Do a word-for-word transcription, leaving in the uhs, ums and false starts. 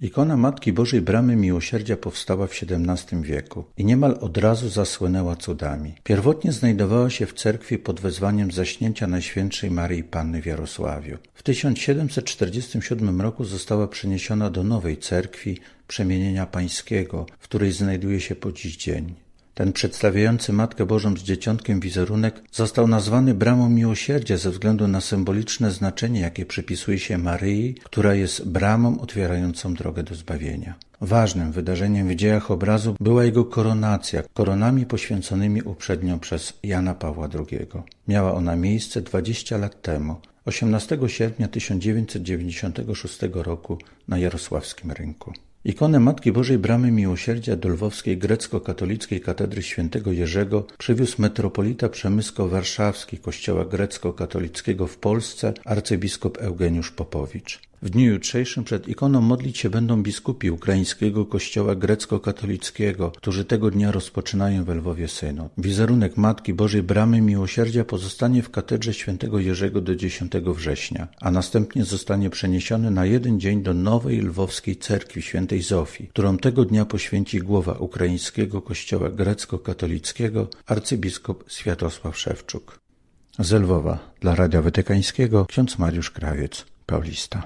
Ikona Matki Bożej Bramy Miłosierdzia powstała w siedemnastym wieku i niemal od razu zasłynęła cudami. Pierwotnie znajdowała się w cerkwi pod wezwaniem Zaśnięcia Najświętszej Maryi Panny w Jarosławiu. W tysiąc siedemset czterdziestym siódmym roku została przeniesiona do nowej cerkwi Przemienienia Pańskiego, w której znajduje się po dziś dzień. Ten przedstawiający Matkę Bożą z Dzieciątkiem wizerunek został nazwany Bramą Miłosierdzia ze względu na symboliczne znaczenie, jakie przypisuje się Maryi, która jest bramą otwierającą drogę do zbawienia. Ważnym wydarzeniem w dziejach obrazu była jego koronacja, koronami poświęconymi uprzednio przez Jana Pawła drugiego. Miała ona miejsce dwadzieścia lat temu, osiemnastego sierpnia tysiąc dziewięćset dziewięćdziesiątego szóstego roku na Jarosławskim Rynku. Ikonę Matki Bożej Bramy Miłosierdzia do lwowskiej grecko-katolickiej katedry świętego Jerzego przywiózł metropolita przemysko-warszawski Kościoła grecko-katolickiego w Polsce arcybiskup Eugeniusz Popowicz. W dniu jutrzejszym przed ikoną modlić się będą biskupi Ukraińskiego Kościoła grecko-katolickiego, którzy tego dnia rozpoczynają we Lwowie synod. Wizerunek Matki Bożej Bramy Miłosierdzia pozostanie w katedrze świętego Jerzego do dziesiątego września, a następnie zostanie przeniesiony na jeden dzień do nowej lwowskiej cerkwi świętej Zofii, którą tego dnia poświęci głowa Ukraińskiego Kościoła grecko-katolickiego arcybiskup Światosław Szewczuk. Z Lwowa dla Radia Watykańskiego ksiądz Mariusz Krawiec, Paulista.